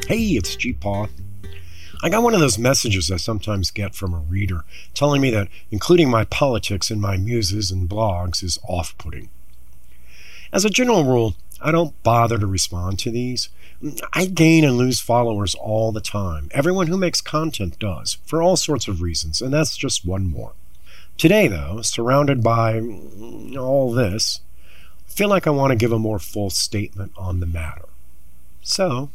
Hey, it's G-Paw. I got one of those messages I sometimes get from a reader telling me that including my politics in my muses and blogs is off-putting. As a general rule, I don't bother to respond to these. I gain and lose followers all the time. Everyone who makes content does, for all sorts of reasons, and that's just one more. Today, though, surrounded by all this, I feel like I want to give a more full statement on the matter. So,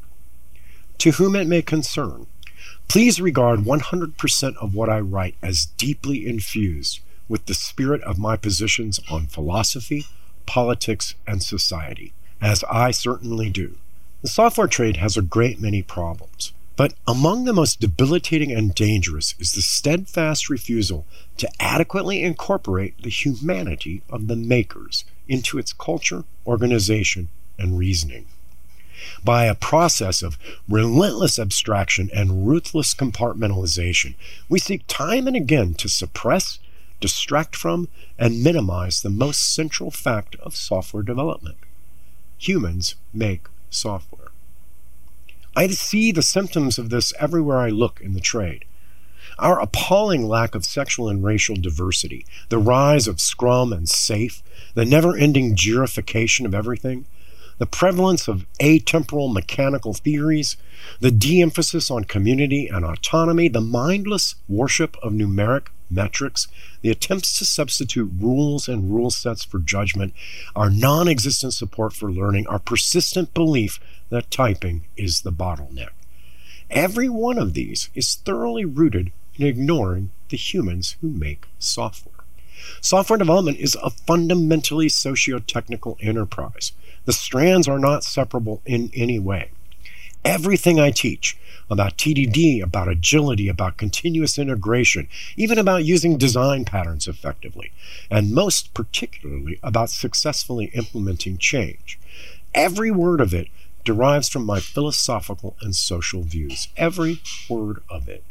to whom it may concern, please regard 100% of what I write as deeply infused with the spirit of my positions on philosophy, politics, and society, as I certainly do. The software trade has a great many problems, but among the most debilitating and dangerous is the steadfast refusal to adequately incorporate the humanity of the makers into its culture, organization, and reasoning. By a process of relentless abstraction and ruthless compartmentalization, we seek time and again to suppress, distract from, and minimize the most central fact of software development. Humans make software. I see the symptoms of this everywhere I look in the trade. Our appalling lack of sexual and racial diversity, the rise of Scrum and SAFe, the never-ending Jirification of everything, the prevalence of atemporal mechanical theories, the de-emphasis on community and autonomy, the mindless worship of numeric metrics, the attempts to substitute rules and rule sets for judgment, our non-existent support for learning, our persistent belief that typing is the bottleneck. Every one of these is thoroughly rooted in ignoring the humans who make software. Software development is a fundamentally socio-technical enterprise. The strands are not separable in any way. Everything I teach about TDD, about agility, about continuous integration, even about using design patterns effectively, and most particularly about successfully implementing change. Every word of it derives from my philosophical and social views. Every word of it.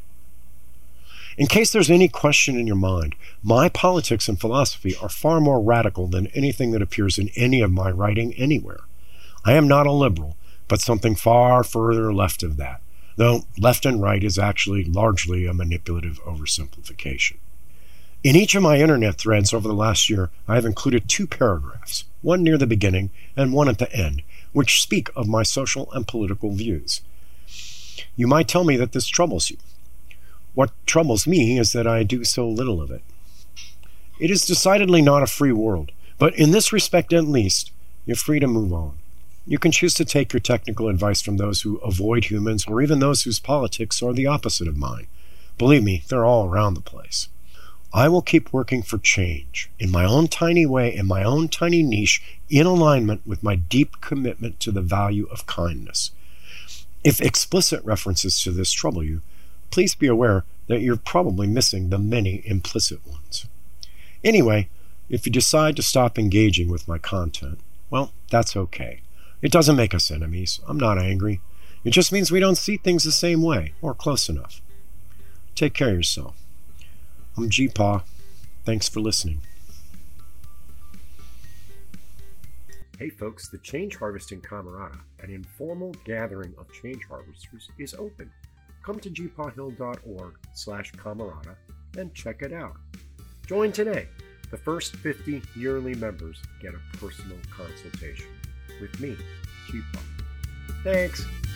In case there's any question in your mind, my politics and philosophy are far more radical than anything that appears in any of my writing anywhere. I am not a liberal, but something far further left of that, though left and right is actually largely a manipulative oversimplification. In each of my internet threads over the last year, I have included 2 paragraphs, one near the beginning and one at the end, which speak of my social and political views. You might tell me that this troubles you. What troubles me is that I do so little of it. It is decidedly not a free world, but in this respect at least, you're free to move on. You can choose to take your technical advice from those who avoid humans or even those whose politics are the opposite of mine. Believe me, they're all around the place. I will keep working for change, in my own tiny way, in my own tiny niche, in alignment with my deep commitment to the value of kindness. If explicit references to this trouble you, please be aware that you're probably missing the many implicit ones. Anyway, if you decide to stop engaging with my content, well, that's okay. It doesn't make us enemies. I'm not angry. It just means we don't see things the same way, or close enough. Take care of yourself. I'm G-Paw. Thanks for listening. Hey folks, the Change Harvesting Camerata, an informal gathering of change harvesters, is open. Come to gpawhill.org/camerata and check it out. Join today. The first 50 yearly members get a personal consultation with me, G-Paw. Thanks.